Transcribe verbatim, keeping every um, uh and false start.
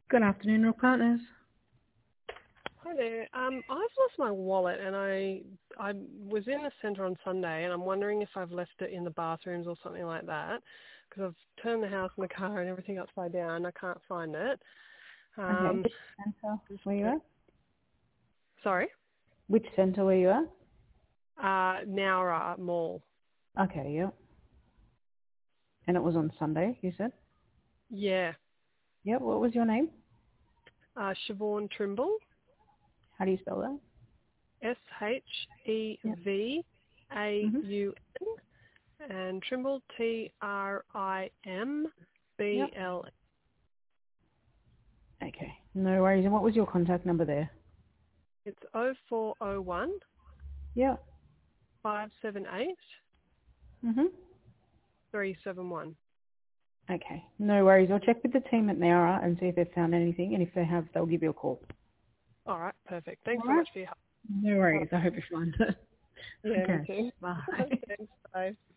Good afternoon, Rock Partners. Hi there. Um, I've lost my wallet and I I was in the centre on Sunday and I'm wondering if I've left it in the bathrooms or something like that because I've turned the house and the car and everything upside down. I can't find it. Okay, Um, which centre were you at? sorry? Which centre were you at? Uh, Nowra Mall. Okay, yeah. And it was on Sunday, you said? Yeah. Yeah, what was your name? Uh, Siobhan Trimble. How do you spell that? S H E Yep. V A Mm-hmm. U N and Trimble T R I M B Yep. L. Okay, no worries. And what was your contact number there? It's oh four oh one Yeah. five seven eight Mm-hmm. three seven one. Okay, no worries. I'll check with the team at Nowra and see if they've found anything, and if they have, they'll give you a call. All right, perfect. Thanks All so right. much for your help. No All worries. right. I hope you find it. Yeah, me Okay, too. bye. Thanks. Bye.